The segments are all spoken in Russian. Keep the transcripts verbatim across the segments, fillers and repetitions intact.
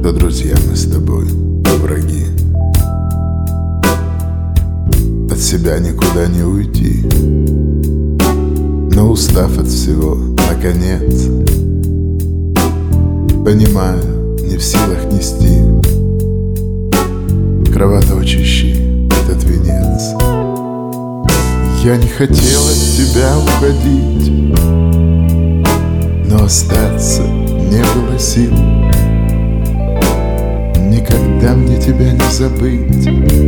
То друзья мы с тобой, то враги. От себя никуда не уйти. Но устав от всего, наконец, понимаю, не в силах нести кровоточащий этот венец. Я не хотел от тебя уходить, но остаться не было сил. Никогда мне тебя не забыть,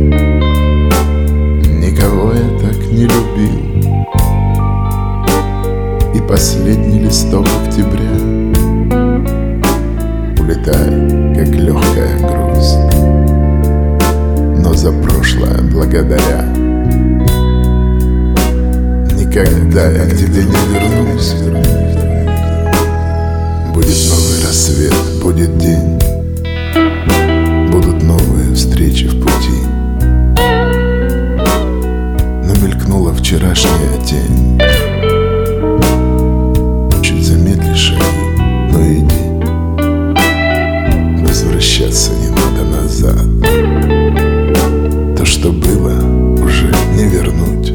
никого я так не любил. И последний листок октября улетает, как легкая грусть, но за прошлое благодаря. Никогда я к тебе не вернусь. Будет новый рассвет, будет день, будут новые встречи в пути. Но мелькнула вчерашняя тень. Чуть замедли шаги, но иди. Возвращаться не надо назад. То, что было, уже не вернуть.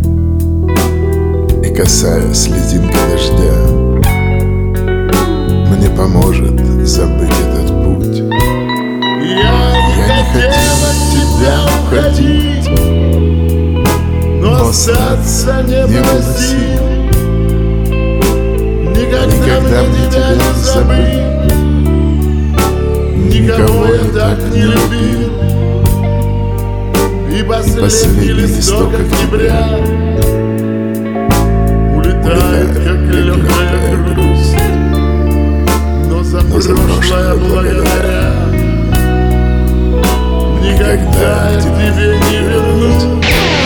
И касаясь слезинки дождя, мне поможет забыть этот путь. Я, Я не хотел от тебя уходить, но остаться не было сил. Никогда мне тебя не забыть, никого я так не любил. И последний листок октября улетает, как легкая грусть, но за прошлое благодаря. Никогда я к тебе не вернусь.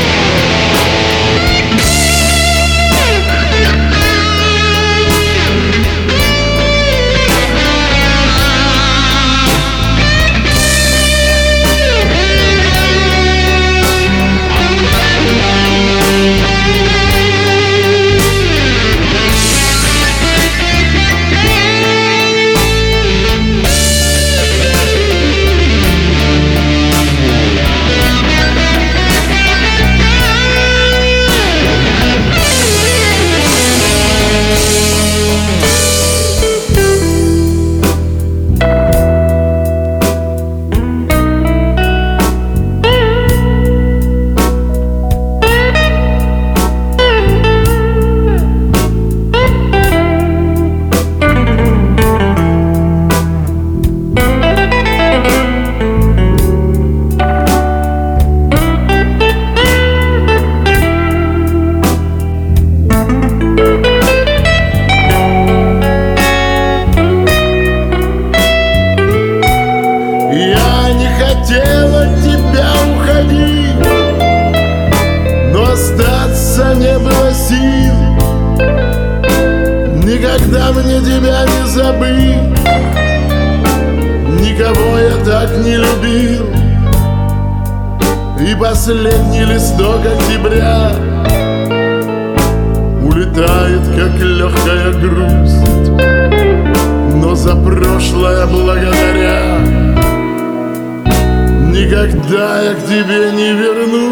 Хотел от тебя уходить, но остаться не было сил. Никогда мне тебя не забыть, никого я так не любил. И последний листок октября улетает, как легкая грусть, но за прошлое благодаря. Никогда я к тебе не вернусь.